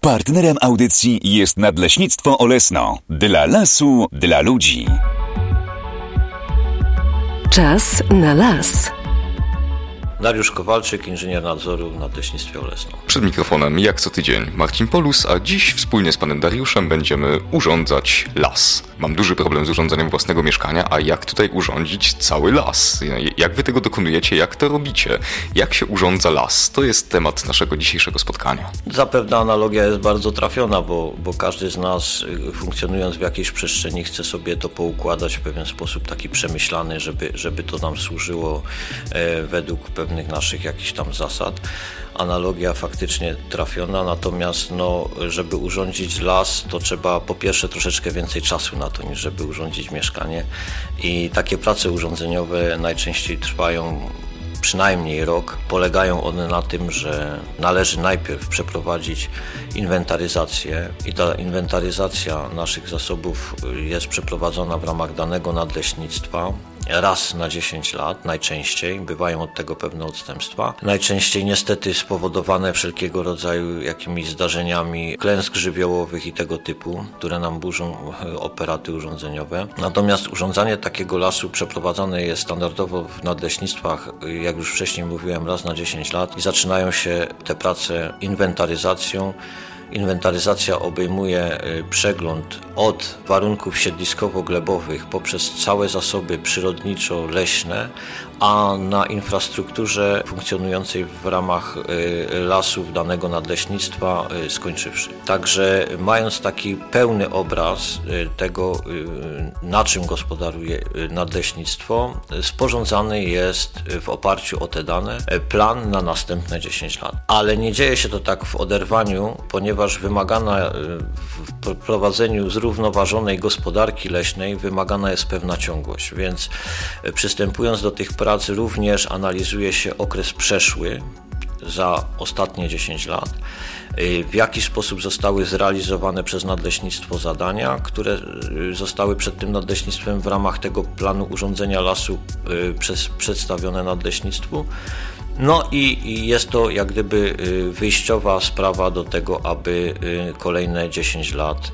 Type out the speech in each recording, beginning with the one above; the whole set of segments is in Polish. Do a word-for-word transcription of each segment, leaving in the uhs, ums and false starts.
Partnerem audycji jest Nadleśnictwo Olesno. Dla lasu, dla ludzi. Czas na las. Dariusz Kowalczyk, inżynier nadzoru w Nadleśnictwie Olesno. Przed mikrofonem, jak co tydzień, Marcin Polus, a dziś wspólnie z panem Dariuszem będziemy urządzać las. Mam duży problem z urządzeniem własnego mieszkania, a jak tutaj urządzić cały las? Jak wy tego dokonujecie, jak to robicie? Jak się urządza las? To jest temat naszego dzisiejszego spotkania. Zapewne analogia jest bardzo trafiona, bo, bo każdy z nas, funkcjonując w jakiejś przestrzeni, chce sobie to poukładać w pewien sposób taki przemyślany, żeby, żeby to nam służyło e, według pewnych naszych jakichś tam zasad. Analogia faktycznie trafiona, natomiast no, żeby urządzić las, to trzeba po pierwsze troszeczkę więcej czasu na to, niż żeby urządzić mieszkanie, i takie prace urządzeniowe najczęściej trwają przynajmniej rok. Polegają one na tym, że należy najpierw przeprowadzić inwentaryzację i ta inwentaryzacja naszych zasobów jest przeprowadzona w ramach danego nadleśnictwa raz na dziesięć lat, najczęściej. Bywają od tego pewne odstępstwa. Najczęściej niestety spowodowane wszelkiego rodzaju jakimiś zdarzeniami klęsk żywiołowych i tego typu, które nam burzą operaty urządzeniowe. Natomiast urządzanie takiego lasu przeprowadzane jest standardowo w nadleśnictwach, jak już wcześniej mówiłem, raz na dziesięć lat i zaczynają się te prace inwentaryzacją. Inwentaryzacja obejmuje przegląd od warunków siedliskowo-glebowych poprzez całe zasoby przyrodniczo-leśne, a na infrastrukturze funkcjonującej w ramach lasów danego nadleśnictwa skończywszy. Także mając taki pełny obraz tego, na czym gospodaruje nadleśnictwo, sporządzany jest w oparciu o te dane plan na następne dziesięć lat. Ale nie dzieje się to tak w oderwaniu, ponieważ wymagana w prowadzeniu zrównoważonej gospodarki leśnej wymagana jest pewna ciągłość, więc przystępując do tych prac również analizuje się okres przeszły za ostatnie dziesięć lat, w jaki sposób zostały zrealizowane przez nadleśnictwo zadania, które zostały przed tym nadleśnictwem w ramach tego planu urządzenia lasu przez przedstawione nadleśnictwu. No i jest to jak gdyby wyjściowa sprawa do tego, aby kolejne dziesięć lat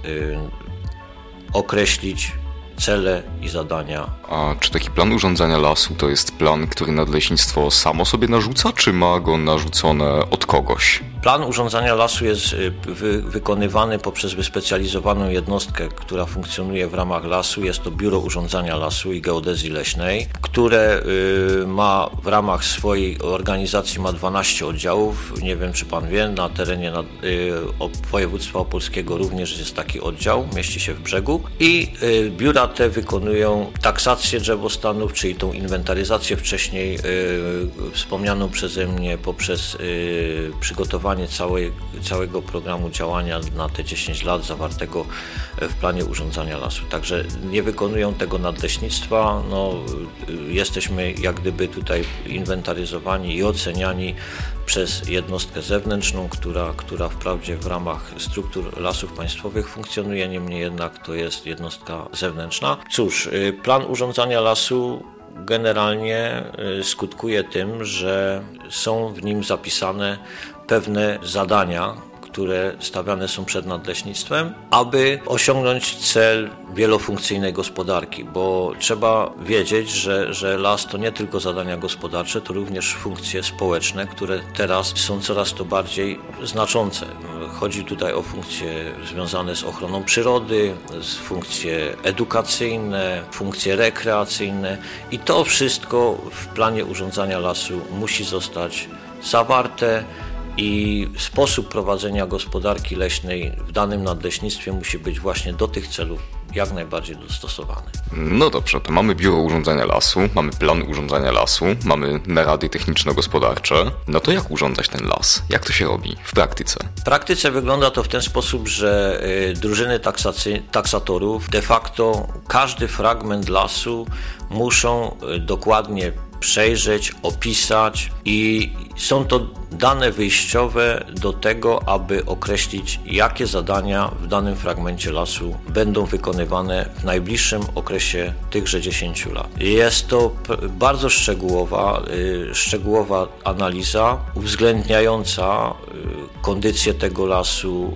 określić cele i zadania. A czy taki plan urządzania lasu to jest plan, który nadleśnictwo samo sobie narzuca, czy ma go narzucone od kogoś? Plan urządzania lasu jest wy, wykonywany poprzez wyspecjalizowaną jednostkę, która funkcjonuje w ramach lasu. Jest to Biuro Urządzania Lasu i Geodezji Leśnej, które y, ma w ramach swojej organizacji ma dwanaście oddziałów. Nie wiem, czy pan wie, na terenie nad, y, województwa opolskiego również jest taki oddział, mieści się w Brzegu, i y, biura te wykonują taksację drzewostanów, czyli tą inwentaryzację wcześniej y, wspomnianą przeze mnie poprzez y, przygotowanie Całej, całego programu działania na te dziesięć lat zawartego w planie urządzania lasu. Także nie wykonują tego nadleśnictwa. No, jesteśmy jak gdyby tutaj inwentaryzowani i oceniani przez jednostkę zewnętrzną, która, która wprawdzie w ramach struktur lasów państwowych funkcjonuje, niemniej jednak to jest jednostka zewnętrzna. Cóż, plan urządzania lasu generalnie skutkuje tym, że są w nim zapisane pewne zadania, które stawiane są przed nadleśnictwem, aby osiągnąć cel wielofunkcyjnej gospodarki, bo trzeba wiedzieć, że, że las to nie tylko zadania gospodarcze, to również funkcje społeczne, które teraz są coraz to bardziej znaczące. Chodzi tutaj o funkcje związane z ochroną przyrody, z funkcje edukacyjne, funkcje rekreacyjne, i to wszystko w planie urządzania lasu musi zostać zawarte. I sposób prowadzenia gospodarki leśnej w danym nadleśnictwie musi być właśnie do tych celów jak najbardziej dostosowany. No dobrze, to mamy Biuro Urządzania Lasu, mamy plan urządzania lasu, mamy narady techniczno-gospodarcze. No to jak urządzać ten las? Jak to się robi w praktyce? W praktyce wygląda to w ten sposób, że drużyny taksacy, taksatorów de facto każdy fragment lasu muszą dokładnie przejrzeć, opisać i są to dane wyjściowe do tego, aby określić, jakie zadania w danym fragmencie lasu będą wykonywane w najbliższym okresie tychże dziesięciu lat. Jest to bardzo szczegółowa, szczegółowa analiza uwzględniająca kondycję tego lasu,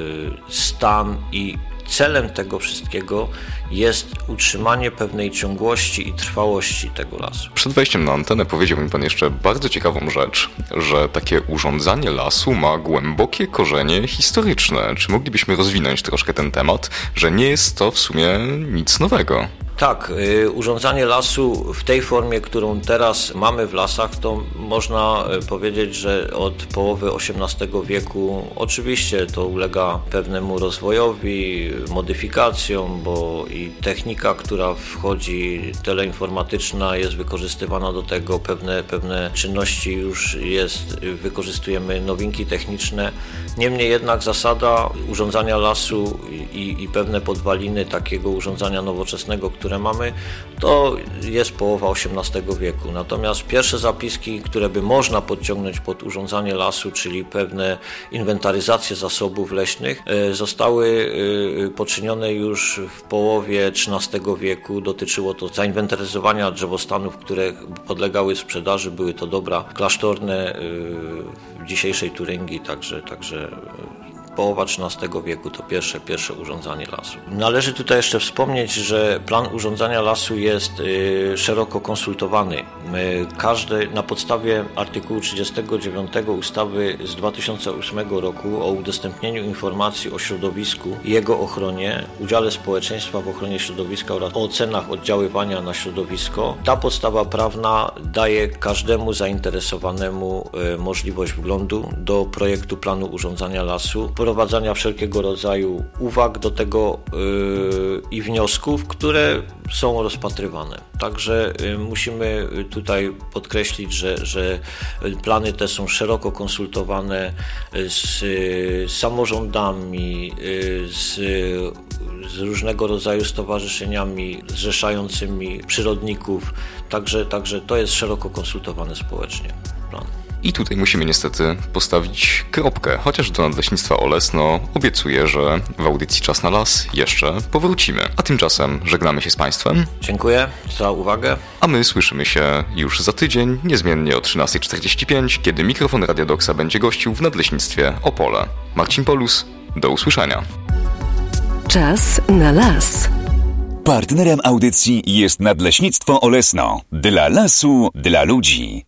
stan i celem tego wszystkiego jest utrzymanie pewnej ciągłości i trwałości tego lasu. Przed wejściem na antenę powiedział mi Pan jeszcze bardzo ciekawą rzecz, że takie urządzanie lasu ma głębokie korzenie historyczne. Czy moglibyśmy rozwinąć troszkę ten temat, że nie jest to w sumie nic nowego? Tak, y, urządzanie lasu w tej formie, którą teraz mamy w lasach, to można powiedzieć, że od połowy osiemnastego wieku oczywiście to ulega pewnemu rozwojowi, modyfikacjom, bo i technika, która wchodzi, teleinformatyczna jest wykorzystywana do tego, pewne, pewne czynności już jest, wykorzystujemy nowinki techniczne. Niemniej jednak zasada urządzania lasu i, i pewne podwaliny takiego urządzania nowoczesnego, które mamy, to jest połowa osiemnastego wieku. Natomiast pierwsze zapiski, które by można podciągnąć pod urządzanie lasu, czyli pewne inwentaryzacje zasobów leśnych, zostały poczynione już w połowie trzynastego wieku. Dotyczyło to zainwentaryzowania drzewostanów, które podlegały sprzedaży. Były to dobra klasztorne w dzisiejszej Turyngii, także, także połowa trzynastego wieku to pierwsze, pierwsze urządzanie lasu. Należy tutaj jeszcze wspomnieć, że plan urządzania lasu jest y, szeroko konsultowany. Y, każdy na podstawie artykułu trzydziestego dziewiątego ustawy z dwa tysiące ósmego roku o udostępnieniu informacji o środowisku i jego ochronie, udziale społeczeństwa w ochronie środowiska oraz o ocenach oddziaływania na środowisko. Ta podstawa prawna daje każdemu zainteresowanemu y, możliwość wglądu do projektu planu urządzania lasu, wprowadzania wszelkiego rodzaju uwag do tego yy, i wniosków, które są rozpatrywane. Także yy, musimy tutaj podkreślić, że, że plany te są szeroko konsultowane z yy, samorządami, yy, z, yy, z różnego rodzaju stowarzyszeniami zrzeszającymi przyrodników. Także, także to jest szeroko konsultowane społecznie plan. I tutaj musimy niestety postawić kropkę, chociaż do Nadleśnictwa Olesno obiecuję, że w audycji Czas na Las jeszcze powrócimy. A tymczasem żegnamy się z Państwem. Dziękuję za uwagę. A my słyszymy się już za tydzień, niezmiennie o trzynasta czterdzieści pięć, kiedy mikrofon Radia Doksa będzie gościł w Nadleśnictwie Opole. Marcin Polus, do usłyszenia. Czas na las. Partnerem audycji jest Nadleśnictwo Olesno. Dla lasu, dla ludzi.